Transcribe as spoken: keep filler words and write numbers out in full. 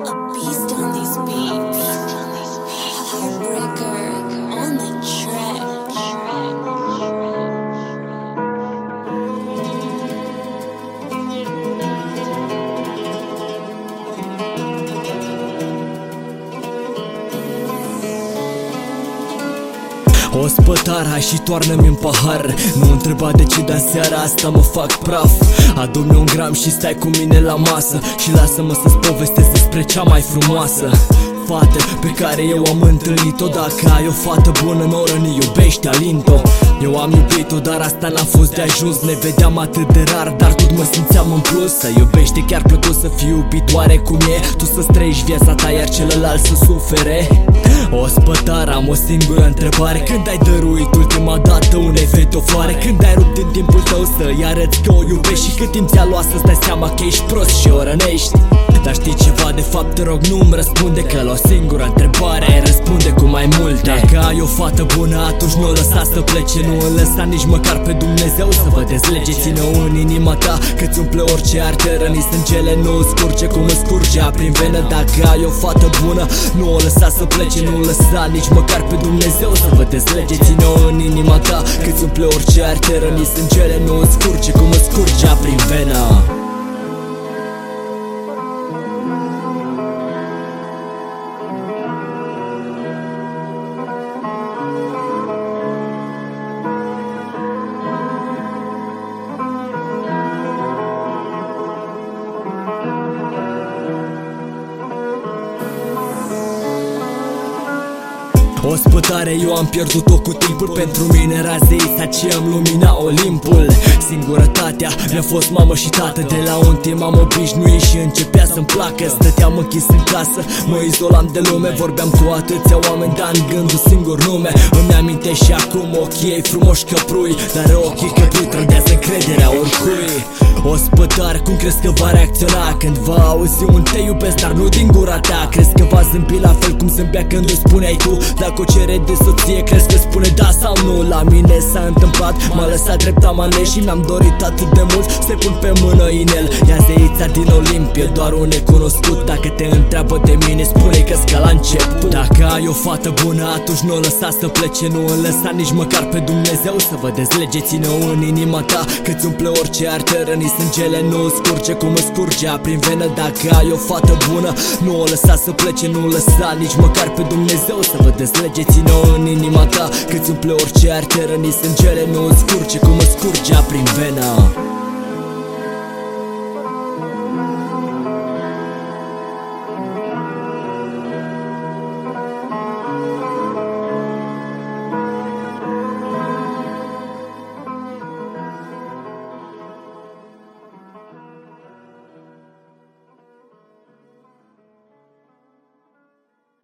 A beast on these beats. Heartbreaker on the track. O spătar, hai și toarnă-mi în pahar. Nu întreba de ce, dar seara asta mă fac praf. Adu-mi un gram și stai cu mine la masă și lasă-mă să-ți povestesc despre cea mai frumoasă fată pe care eu am întâlnit-o. Dacă ai o fată bună, noră, ne iubește, alint-o. Eu am iubit-o, dar asta n-a fost de ajuns. Ne vedeam atât de rar, dar tot mă simțeam în plus. Să iubește chiar plăcut să fii iubit, oare cum e? Tu să-ți trăiești viața ta, iar celălalt să sufere. O spătar, am o singură întrebare: când ai dăruit ultima dată unei fete o floare? Când ai rupt din timpul tău să-i arăți că o iubești? Și cât timp ți-a luat să-ți dai seama că ești prost și o rănești? Dar știi ceva, de fapt te rog nu-mi răspunde, că la o singură întrebare ai răspunde cu mai multe. Dacă ai o fată bună, atunci nu o lăsa să plece. Nu îl lăsa nici măcar pe Dumnezeu să vă dezlege. Ține-o în inima ta, că-ți umple orice arte. Răni sângele nu scurge cum îți curgea prin venă. Dacă ai o fată bună, nu o lăsa să plece. Nu lăsa nici măcar pe Dumnezeu să vă dezlege. Ține-o în inima ta, că-ți umple orice arte. Răni sângele nu scurge cum îți curgea prin venă. O spătare, eu am pierdut-o cu timpul. Pentru mine razeița ce îmi lumina Olimpul. Singurătatea mi-a fost mamă și tată. De la un timp am obișnuit și începea să-mi placă. Stăteam închis în casă, mă izolam de lume. Vorbeam cu atâția oameni, dar în gândul singur nume. Îmi amintesc și acum ochii ei frumoși căprui, dar ochii căprui trădează încrederea oricui. O spătar, cum crezi că va reacționa când va auzi un te iubesc, dar nu din gura ta? Crezi că va zâmbi la fel cum zâmbea când îi spuneai tu? Dacă o cere de soție, crezi că spune da sau nu? La mine s-a întâmplat, m-a lăsat drept amane și mi-am dorit atât de mult să-i pun pe mână inel. Ea zeița din Olimp e doar un necunoscut. Dacă te întreabă de mine, spune că-s ca la început. Dacă ai o fată bună, atunci nu o lăsa să plece. Nu îl lăsa nici măcar pe Dumnezeu să vă dezlege. Ține-o în inima ta, că-ți umple orice arte. Răni sângele nu scurge cum îți curgea prin venă. Dacă ai o fată bună, nu o lăsa să plece. Nu lăsa nici măcar pe Dumnezeu să vă dezlege. Ține-o în inima ta, că-ți umple orice arte. Răni sângele nu scurge cum îți curgea prin venă.